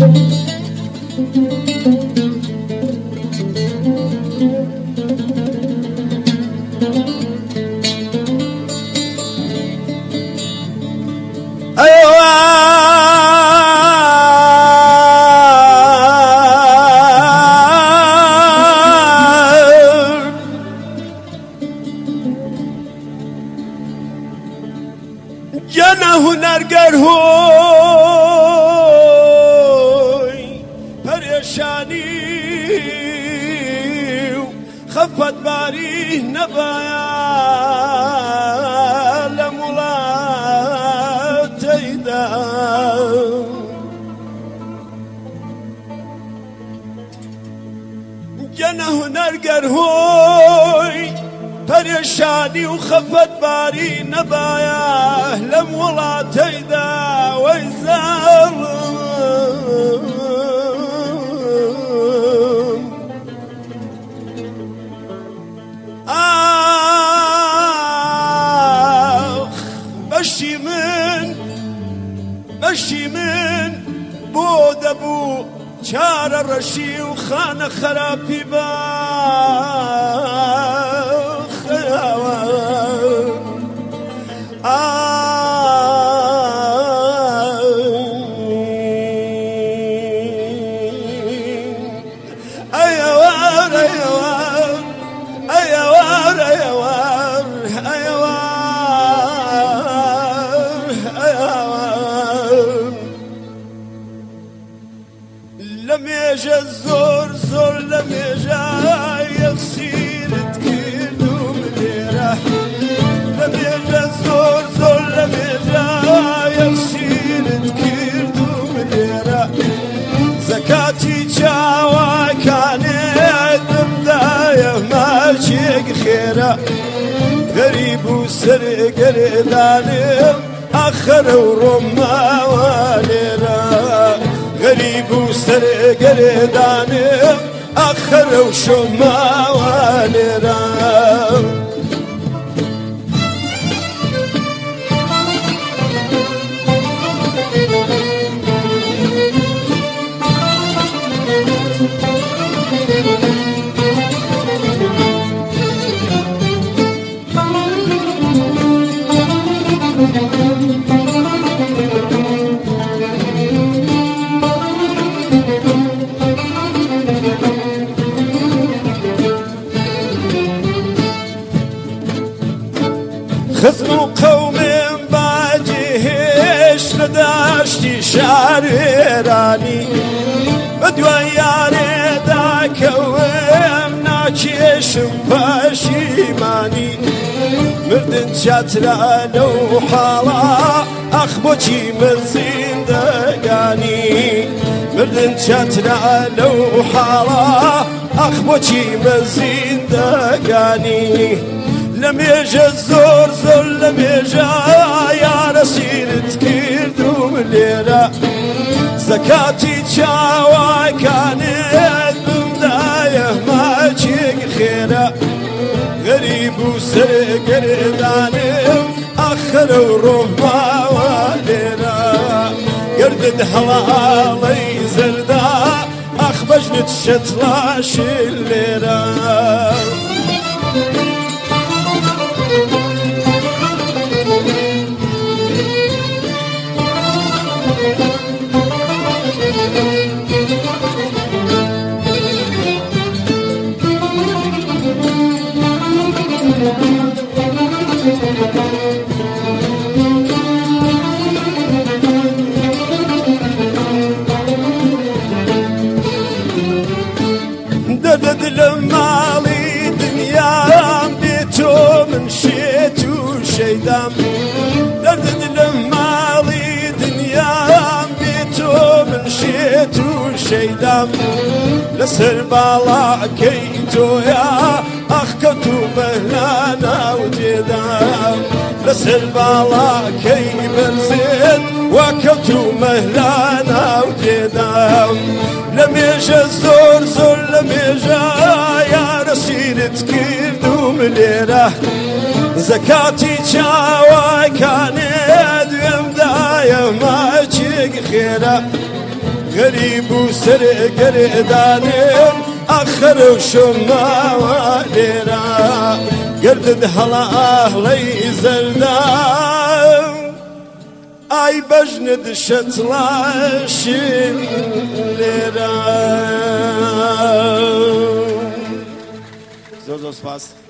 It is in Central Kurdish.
جنه هنرگر هوی پریشانی و خفت باری نبایا لمولات ایدا جنه هنرگر هوی پریشانی و خفت باری نبایا لم ولاتيدا ويزال بشي من بود ابو چار الرشي وخانه خرابي لم يجا الزور لم يجا يغسير تكيدو مديره لم يجا الزور لم يجا يغسير تكيدو مديره زكاتي جاوا كان يدم دايه ماشيق خيره غريب وسر قرداني اخر ورما واليره غريب وسر قرداني اخر وشما واليره خزم قوم باجيش لداشتي شاريراني بدوى ياري داك ومناكيش باشيماني مردن شاترا لو حالا اخبوتي مزين دقاني مردن شاترا لو حالا اخبوتي مزين دقاني لم يجا الزور لم يجا يا رسيل تكيردو مليرة زكاتي تشاوا كانت بمدايه ما تشيق خيرة غريب وسر قرداني اخر ورما واليرة قردد حلالي زردا اخبج نتشتلاش الليرة دردد لمالي دنيا بيتو من شيتو شيدام دردد لمالي دنيا بيتو من شيتو شيدام لسر بالا كيتو يا اخكتو مهلانا وجدام لسر بالا كي برزيد وكتو مهلانا وجدام لم يجا الزور لم يجا يا رسيل تكيردو مليره زكاتي تشاوا كان يدوم دايه ما تشيق خيره غريب وسرقردانين أخر وشما وليرا قردد هلا أهلي زردان أي بجند شتلاشين ليرا زور زور سپاس